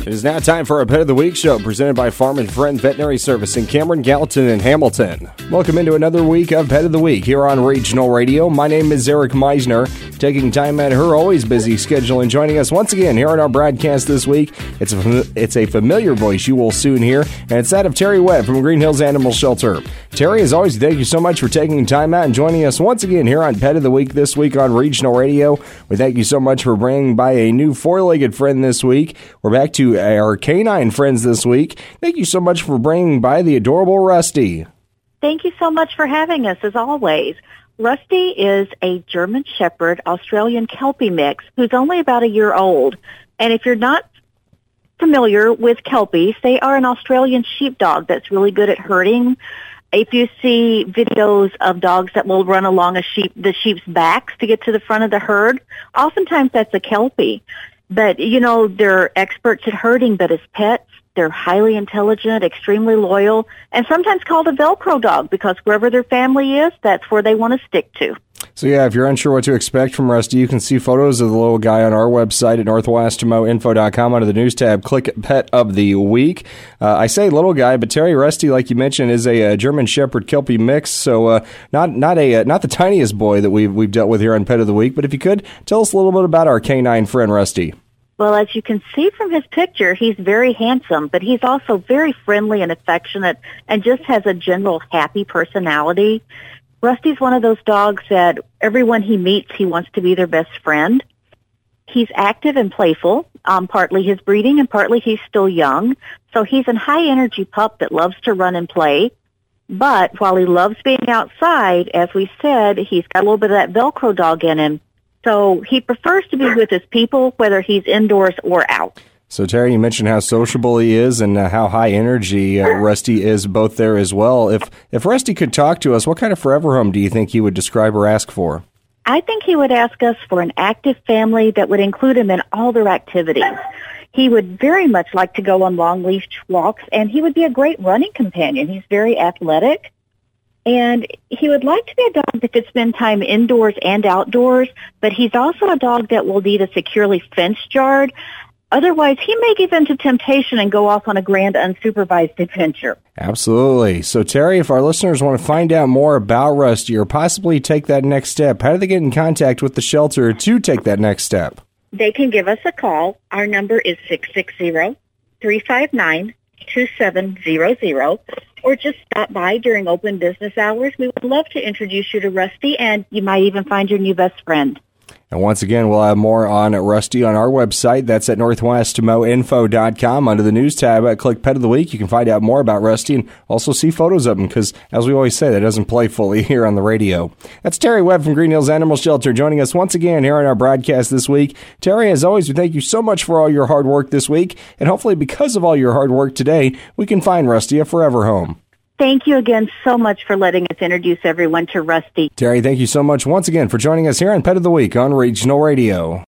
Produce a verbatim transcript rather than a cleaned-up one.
It is now time for our Pet of the Week show presented by Farm and Friend Veterinary Service in Cameron, Gallatin, and Hamilton. Welcome into another week of Pet of the Week here on Regional Radio. My name is Eric Meisner, taking time out of her always busy schedule and joining us once again here on our broadcast this week. It's a, it's a familiar voice you will soon hear, and it's that of Terry Webb from Green Hills Animal Shelter. Terry, as always, thank you so much for taking time out and joining us once again here on Pet of the Week this week on Regional Radio. We thank you so much for bringing by a new four-legged friend this week. We're back to our canine friends this week. Thank you so much for bringing by the adorable Rusty. Thank you so much for having us, as always. Rusty is a German Shepherd Australian Kelpie mix who's only about a year old. And if you're not familiar with Kelpies, they are an Australian sheepdog that's really good at herding. If you see videos of dogs that will run along a sheep, the sheep's backs to get to the front of the herd, oftentimes that's a Kelpie. But, you know, they're experts at herding, but as pets, they're highly intelligent, extremely loyal, and sometimes called a Velcro dog because wherever their family is, that's where they want to stick to. So, yeah, if you're unsure what to expect from Rusty, you can see photos of the little guy on our website at northwest mo info dot com under the news tab. Click Pet of the Week. Uh, I say little guy, but Terry Rusty, like you mentioned, is a, a German Shepherd Kelpie mix, so uh, not not a uh, not the tiniest boy that we've, we've dealt with here on Pet of the Week. But if you could, tell us a little bit about our canine friend, Rusty. Well, as you can see from his picture, he's very handsome, but he's also very friendly and affectionate and just has a general happy personality. Rusty's one of those dogs that everyone he meets, he wants to be their best friend. He's active and playful, um, partly his breeding and partly he's still young. So he's a high-energy pup that loves to run and play. But while he loves being outside, as we said, he's got a little bit of that Velcro dog in him. So he prefers to be with his people, whether he's indoors or out. So, Terry, you mentioned how sociable he is and uh, how high energy uh, Rusty is both there as well. If if Rusty could talk to us, what kind of forever home do you think he would describe or ask for? I think he would ask us for an active family that would include him in all their activities. He would very much like to go on long leash walks, and he would be a great running companion. He's very athletic. And he would like to be a dog that could spend time indoors and outdoors, but he's also a dog that will need a securely fenced yard. Otherwise, he may give in to temptation and go off on a grand unsupervised adventure. Absolutely. So, Terry, if our listeners want to find out more about Rusty or possibly take that next step, how do they get in contact with the shelter to take that next step? They can give us a call. Our number is six six zero, three five nine, two seven zero zero. Or just stop by during open business hours. We would love to introduce you to Rusty, and you might even find your new best friend. And once again, we'll have more on Rusty on our website. That's at northwest mo info dot com. Under the news tab, uh, click Pet of the Week. You can find out more about Rusty and also see photos of him because, as we always say, that doesn't play fully here on the radio. That's Terry Webb from Green Hills Animal Shelter joining us once again here on our broadcast this week. Terry, as always, we thank you so much for all your hard work this week. And hopefully because of all your hard work today, we can find Rusty a forever home. Thank you again so much for letting us introduce everyone to Rusty. Terry, thank you so much once again for joining us here on Pet of the Week on Regional Radio.